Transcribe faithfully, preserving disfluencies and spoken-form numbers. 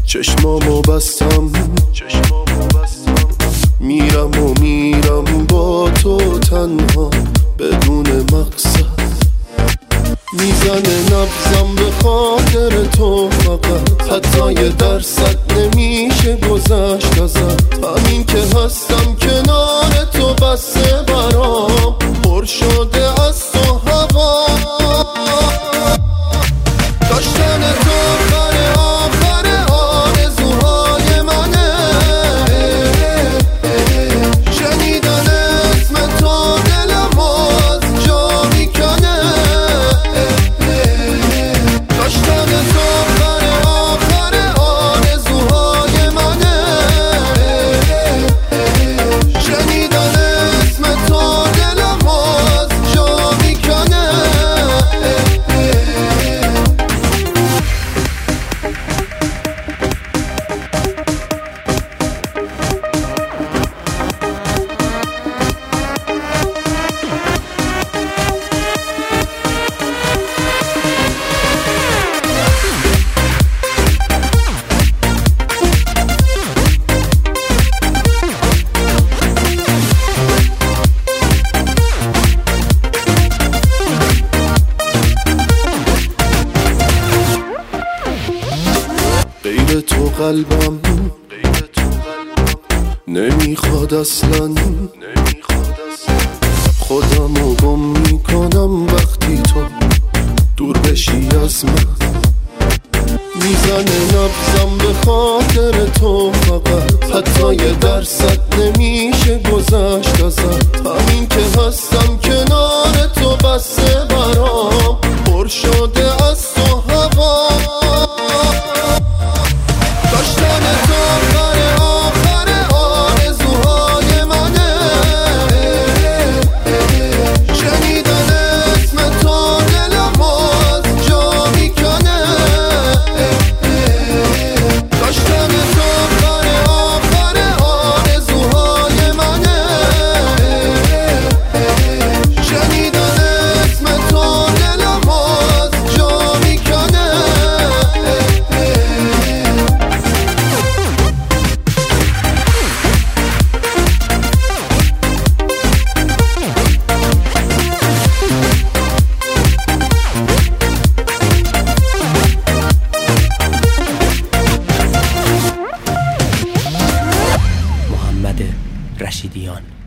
چشمامو بستم میرم و میرم با تو تنها بدون مقصد، میزنه نبضم به خاطر تو فقط، حتی یه درصد نمیشه گذشت ازت. همین که هستم کنار تو بسه برام، پر شده از تو هوا. داشتن تو آخر آخر آرزوهای منه، شنیدن اسم تو دلم از جا میکنه. داشتن تو آخر آخر آرزوهای منه، شنیدن اسم تو دلم از جا میکنه. غیر تو قلبم نمیخواد اصلا، خودمو گم میکنم وقتی تو دور بشی از من. میزنه نبضم به خاطر تو فقط، حتی یه درصد نمیشه گذشت ازت. همین که هستم کنار تو بسه برام، پر شده از تو هوا. داشتن تو آخر آخر آرزوهای منه، شنیدن اسم تو دلم از جا میکنه. داشتن تو آخر آخر آرزوهای منه، شنیدن اسم تو دلم از جا میکنه. محمد رشیدیان.